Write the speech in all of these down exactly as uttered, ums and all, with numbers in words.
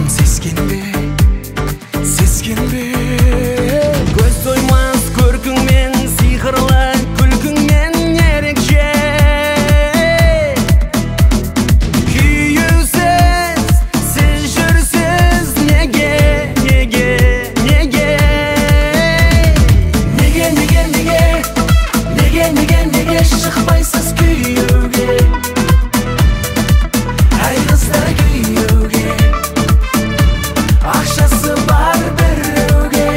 Сескенбе, сескенбе, көз тоймас көркіңмен, сиқырлы күлкіңмен ерекше. Күйеусіз, сіз жүрсіз, неге, неге, неге? Неге, неге, неге, неге, неге, неге шықпайсыз күйеуге? Әй қыздар күйеуге, ақшасы бар біреуге.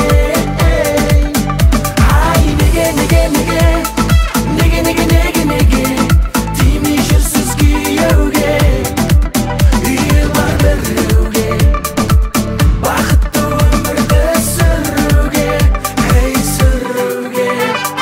Ай, неге, неге, неге, неге, неге, неге, неге тимей жүрсіз күйеуге? Үйі бар біреуге, бақытты өмірді сүруге, ей сүруге.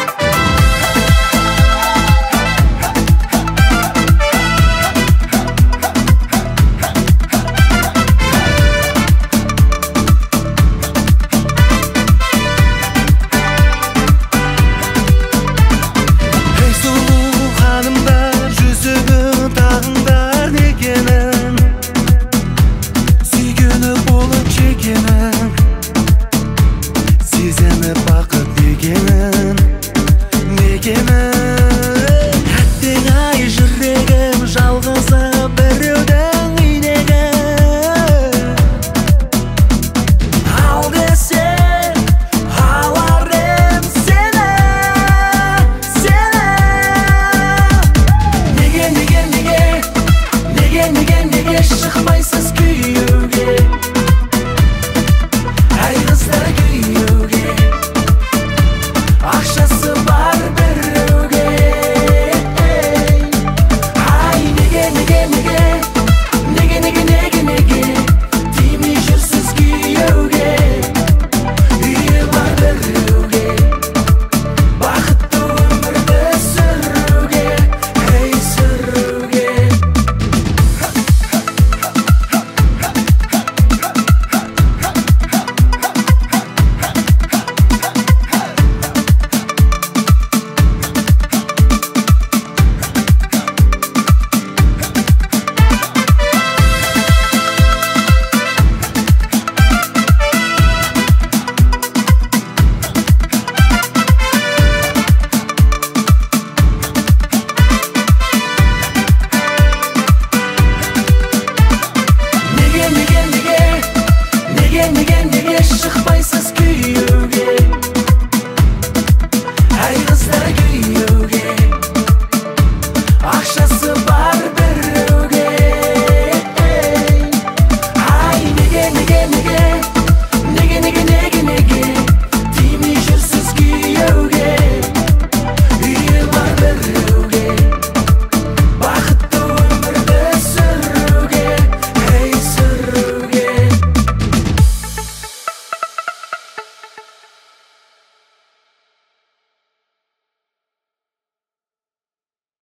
Ей сұлу ханымдар, жүзігі тағыңдар некенің, сүйгені болып жекенің, сезініп бақыт дегенін, некенін. Әттең ай жүрегім жалғызы біреудің үйдегі. Ал десең алар ем сені, сені. Неге, неге, неге, неге, неге, неге шықпайсыз күйеуге? Әй қыздар күйеуге, ақшасы бар біреуге. Ай, неге, неге, неге, неге, неге, неге, неге тимей жүрсіз күйеуге? Үйі бар біреуге, бақытты өмірді сүруге, ей сүруге. Неге, неге, неге, неге, неге, неге шықпайсыз күйеуге? Әй қыздар күйеуге, ақшасы бар біреуге. Ай, неге, неге, неге,